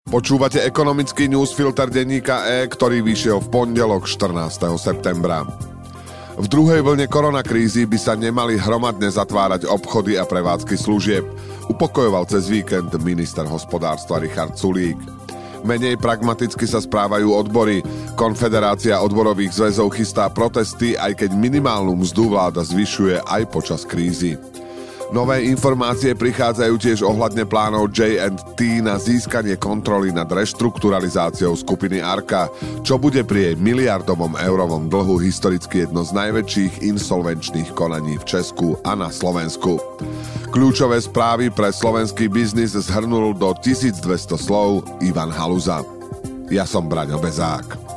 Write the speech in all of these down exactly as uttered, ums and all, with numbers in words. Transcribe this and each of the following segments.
Počúvate ekonomický newsfilter denníka E, ktorý vyšiel v pondelok štrnásteho septembra. V druhej vlne koronakrízy by sa nemali hromadne zatvárať obchody a prevádzky služieb, upokojoval cez víkend minister hospodárstva Richard Sulík. Menej pragmaticky sa správajú odbory. Konfederácia odborových zväzov chystá protesty, aj keď minimálnu mzdu vláda zvyšuje aj počas krízy. Nové informácie prichádzajú tiež ohľadne plánov J and T na získanie kontroly nad reštrukturalizáciou skupiny Arka, čo bude pri jej miliardovom eurovom dlhu historicky jedno z najväčších insolvenčných konaní v Česku a na Slovensku. Kľúčové správy pre slovenský biznis zhrnul do tisícdvesto slov Ivan Haluza. Ja som Braňo Bezák.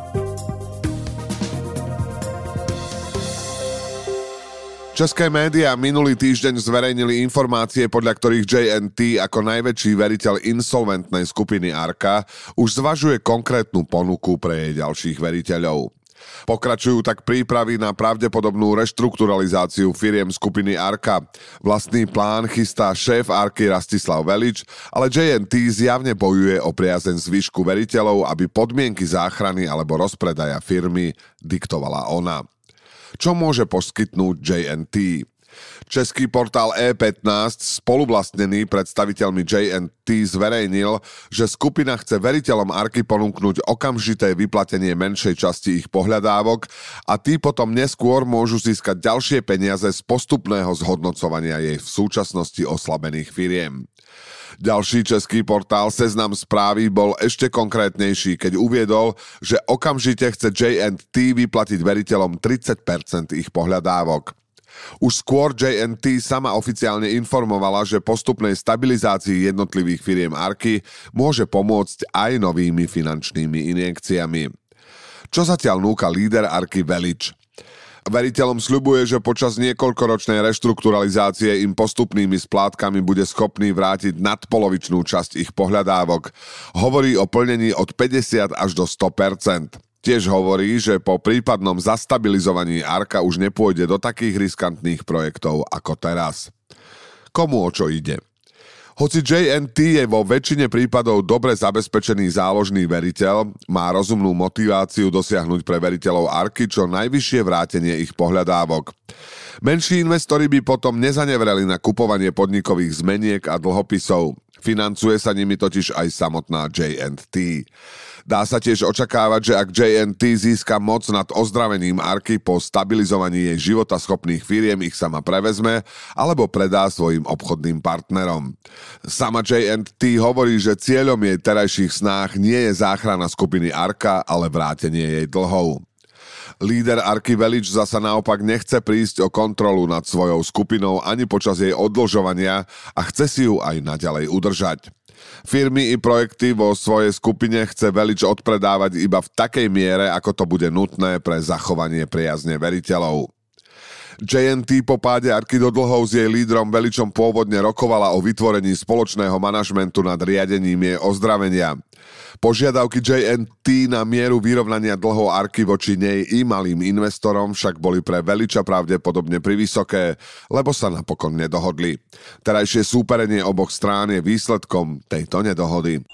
České médiá minulý týždeň zverejnili informácie, podľa ktorých J and T ako najväčší veriteľ insolventnej skupiny Arka už zvažuje konkrétnu ponuku pre jej ďalších veriteľov. Pokračujú tak prípravy na pravdepodobnú reštrukturalizáciu firiem skupiny Arka. Vlastný plán chystá šéf Arky Rastislav Velič, ale J and T zjavne bojuje o priazeň zvyšku veriteľov, aby podmienky záchrany alebo rozpredaja firmy diktovala ona. Čo môže poskytnúť J and T? Český portál E pätnásť, spoluvlastnený predstaviteľmi J and T, zverejnil, že skupina chce veriteľom Arky ponúknuť okamžité vyplatenie menšej časti ich pohľadávok a tí potom neskôr môžu získať ďalšie peniaze z postupného zhodnocovania jej v súčasnosti oslabených firiem. Ďalší český portál Seznam správy bol ešte konkrétnejší, keď uviedol, že okamžite chce J and T vyplatiť veriteľom tridsať percent ich pohľadávok. Už skôr J and T sama oficiálne informovala, že postupnej stabilizácii jednotlivých firiem Arky môže pomôcť aj novými finančnými injekciami. Čo zatiaľ núka líder Arky Velič? Veriteľom sľubuje, že počas niekoľkoročnej reštrukturalizácie im postupnými splátkami bude schopný vrátiť nadpolovičnú časť ich pohľadávok. Hovorí o plnení od päťdesiat až do sto percent. Tiež hovorí, že po prípadnom zastabilizovaní Arka už nepôjde do takých riskantných projektov ako teraz. Komu o čo ide? Hoci J and T je vo väčšine prípadov dobre zabezpečený záložný veriteľ, má rozumnú motiváciu dosiahnuť pre veriteľov Arky čo najvyššie vrátenie ich pohľadávok. Menší investori by potom nezanevreli na kupovanie podnikových zmeniek a dlhopisov. Financuje sa nimi totiž aj samotná J and T. Dá sa tiež očakávať, že ak J and T získa moc nad ozdravením Arky po stabilizovaní jej životaschopných firiem, ich sama prevezme alebo predá svojim obchodným partnerom. Sama J and T hovorí, že cieľom jej terajších snách nie je záchrana skupiny Arka, ale vrátenie jej dlhov. Líder Arky Velič zasa naopak nechce prísť o kontrolu nad svojou skupinou ani počas jej oddlžovania a chce si ju aj naďalej udržať. Firmy i projekty vo svojej skupine chce Velič odpredávať iba v takej miere, ako to bude nutné pre zachovanie priazne veriteľov. J and T po páde Arky do dlhov s jej lídrom Veličom pôvodne rokovala o vytvorení spoločného manažmentu nad riadením jej ozdravenia. Požiadavky J and T na mieru vyrovnania dlhov Arky voči nej i malým investorom však boli pre Veliča pravdepodobne privysoké, lebo sa napokon nedohodli. Terajšie súperenie oboch strán je výsledkom tejto nedohody.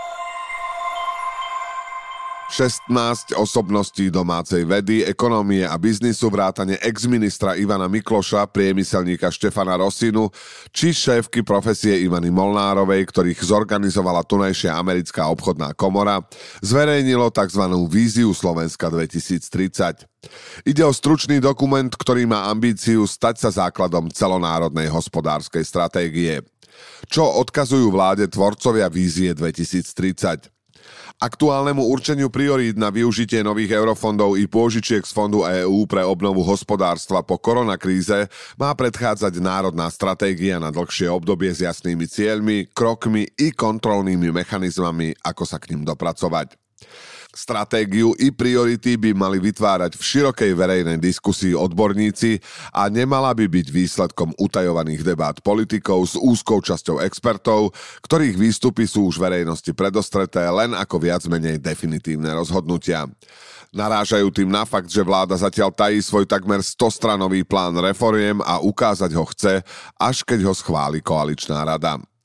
šestnásť osobností domácej vedy, ekonomie a biznisu vrátane ex-ministra Ivana Mikloša, priemyselníka Štefana Rosinu či šéfky profesie Ivany Molnárovej, ktorých zorganizovala tunajšia americká obchodná komora, zverejnilo tzv. Víziu Slovenska dvetisíctridsať. Ide o stručný dokument, ktorý má ambíciu stať sa základom celonárodnej hospodárskej stratégie. Čo odkazujú vláde tvorcovia Vízie dvetisíctridsať? Aktuálnemu určeniu priorít na využitie nových eurofondov i pôžičiek z Fondu é ú pre obnovu hospodárstva po koronakríze má predchádzať národná stratégia na dlhšie obdobie s jasnými cieľmi, krokmi i kontrolnými mechanizmami, ako sa k nim dopracovať. Stratégiu i priority by mali vytvárať v širokej verejnej diskusii odborníci a nemala by byť výsledkom utajovaných debát politikov s úzkou časťou expertov, ktorých výstupy sú už verejnosti predostreté len ako viac menej definitívne rozhodnutia. Narážajú tým na fakt, že vláda zatiaľ tají svoj takmer stostranový plán reforiem a ukázať ho chce, až keď ho schváli koaličná rada.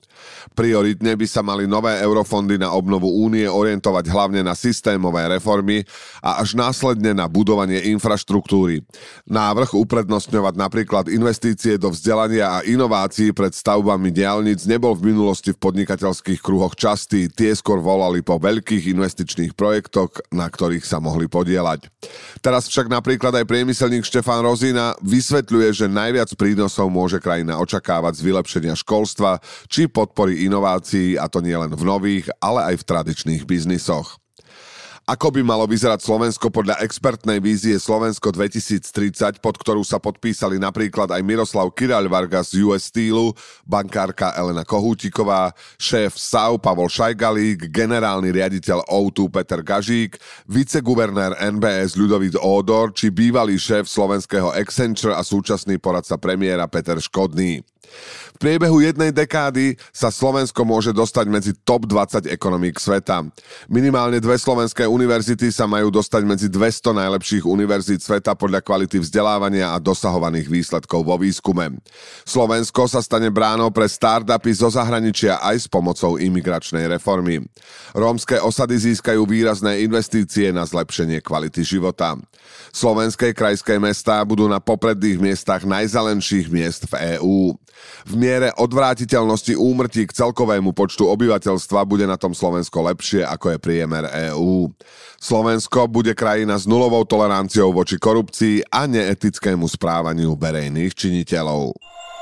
Prioritne by sa mali nové eurofondy na obnovu únie orientovať hlavne na systémové reformy a až následne na budovanie infraštruktúry. Návrh uprednostňovať napríklad investície do vzdelania a inovácií pred stavbami diaľnic nebol v minulosti v podnikateľských kruhoch častý, tie skôr volali po veľkých investičných projektoch, na ktorých sa mohli podieľať. Teraz však napríklad aj priemyselník Štefán Rozína vysvetľuje, že najviac prínosov môže krajina očakávať z vylepšenia školstva či podpory inovácií, a to nielen v nových, ale aj v tradičných biznisoch. Ako by malo vyzerať Slovensko podľa expertnej vízie Slovensko dvetisíctridsať, pod ktorú sa podpísali napríklad aj Miroslav Kiráľvarga z ú es Steelu, bankárka Elena Kohútiková, šéf es á ú Pavol Šajgalík, generálny riaditeľ ó dva Peter Gažík, viceguvernér en bé es Ľudovít Ódor či bývalý šéf slovenského Accenture a súčasný poradca premiéra Peter Škodný. V priebehu jednej dekády sa Slovensko môže dostať medzi top dvadsať ekonomík sveta. Minimálne dve slovenské univerzity sa majú dostať medzi dvesto najlepších univerzít sveta podľa kvality vzdelávania a dosahovaných výsledkov vo výskume. Slovensko sa stane bránou pre startupy zo zahraničia aj s pomocou imigračnej reformy. Rómske osady získajú výrazné investície na zlepšenie kvality života. Slovenské krajské mestá budú na popredných miestach najzelenších miest v EÚ. V miere odvrátiteľnosti úmrtí k celkovému počtu obyvateľstva bude na tom Slovensko lepšie, ako je priemer EÚ. Slovensko bude krajina s nulovou toleranciou voči korupcii a neetickému správaniu verejných činiteľov.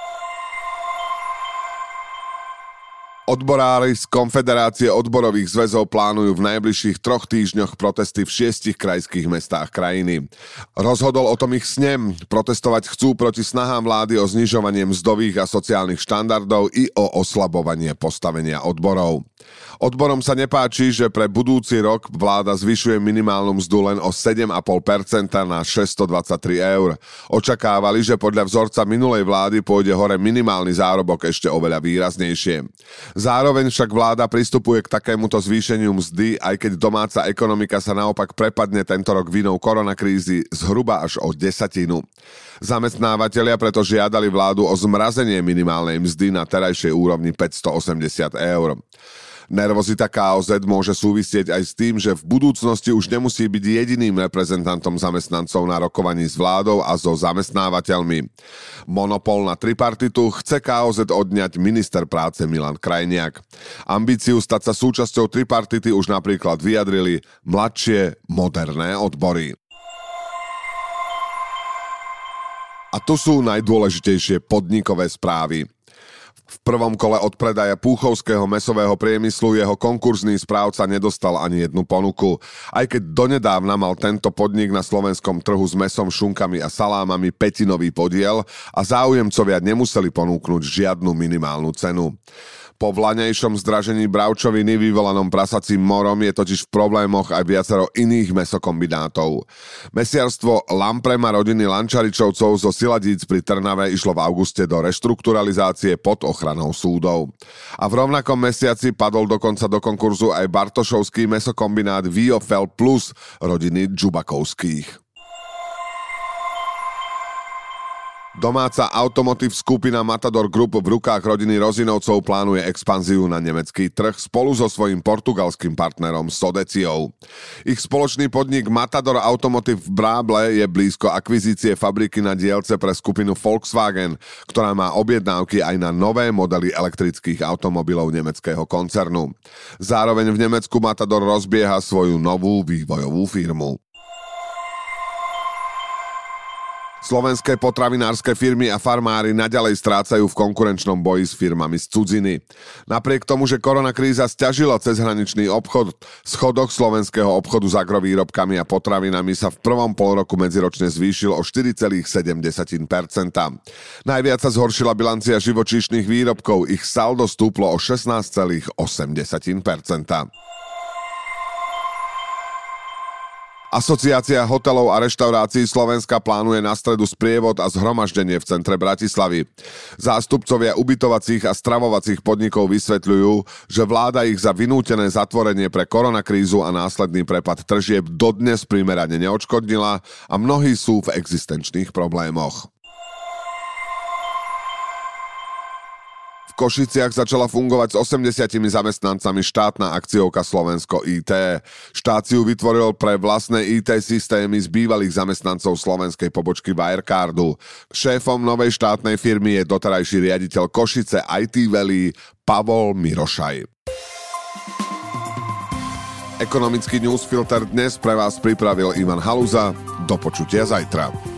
Odborári z Konfederácie odborových zväzov plánujú v najbližších troch týždňoch protesty v šiestich krajských mestách krajiny. Rozhodol o tom ich snem. Protestovať chcú proti snahám vlády o znižovanie mzdových a sociálnych štandardov i o oslabovanie postavenia odborov. Odborom sa nepáči, že pre budúci rok vláda zvyšuje minimálnu mzdu len o sedem celá päť percenta na šesťstodvadsaťtri eur. Očakávali, že podľa vzorca minulej vlády pôjde hore minimálny zárobok ešte oveľa výraznejšie. Zároveň však vláda pristupuje k takémuto zvýšeniu mzdy, aj keď domáca ekonomika sa naopak prepadne tento rok vinou koronakrízy zhruba až o desatinu. Zamestnávatelia preto žiadali vládu o zmrazenie minimálnej mzdy na terajšej úrovni päťstoosemdesiat eur. Nervozita ká ó zet môže súvisieť aj s tým, že v budúcnosti už nemusí byť jediným reprezentantom zamestnancov na rokovaní s vládou a so zamestnávateľmi. Monopol na tripartitu chce ká ó zet odňať minister práce Milan Krajniak. Ambíciu stať sa súčasťou tripartity už napríklad vyjadrili mladšie moderné odbory. A tu sú najdôležitejšie podnikové správy. V prvom kole odpredaja púchovského mäsového priemyslu jeho konkurzný správca nedostal ani jednu ponuku. Aj keď donedávna mal tento podnik na slovenskom trhu s mäsom, šunkami a salámami pätinový podiel a záujemcovia nemuseli ponúknuť žiadnu minimálnu cenu. Po vlaňajšom zdražení bravčoviny vyvolanom prasacím morom je totiž v problémoch aj viacero iných mäsokombinátov. Mesiarstvo Lamprema rodiny Lančaričovcov zo Siladíc pri Trnave išlo v auguste do reštrukturalizácie pod ochranou súdov. A v rovnakom mesiaci padol dokonca do konkurzu aj bartošovský mäsokombinát Viofel Plus rodiny Džubakovských. Domáca automotív skupina Matador Group v rukách rodiny Rozinovcov plánuje expanziu na nemecký trh spolu so svojím portugalským partnerom Sodeciou. Ich spoločný podnik Matador Automotive v Bráble je blízko akvizície fabriky na dielce pre skupinu Volkswagen, ktorá má objednávky aj na nové modely elektrických automobilov nemeckého koncernu. Zároveň v Nemecku Matador rozbieha svoju novú vývojovú firmu. Slovenské potravinárske firmy a farmári naďalej strácajú v konkurenčnom boji s firmami z cudziny. Napriek tomu, že koronakríza sťažila cezhraničný obchod, schodok slovenského obchodu s agrovýrobkami a potravinami sa v prvom polroku medziročne zvýšil o štyri celé sedem percenta. Najviac sa zhoršila bilancia živočíšnych výrobkov, ich saldo stúplo o šestnásť celé osem percenta. Asociácia hotelov a reštaurácií Slovenska plánuje na stredu sprievod a zhromaždenie v centre Bratislavy. Zástupcovia ubytovacích a stravovacích podnikov vysvetľujú, že vláda ich za vynútené zatvorenie pre koronakrízu a následný prepad tržieb dodnes primerane neodškodnila a mnohí sú v existenčných problémoch. V Košiciach začala fungovať s osemdesiatimi zamestnancami štátna akciovka Slovensko í té. Štát si ju vytvoril pre vlastné í té systémy z bývalých zamestnancov slovenskej pobočky Wirecardu. Šéfom novej štátnej firmy je doterajší riaditeľ Košice í té Valley Pavol Mirošaj. Ekonomický newsfilter dnes pre vás pripravil Ivan Haluza. Do počutia zajtra.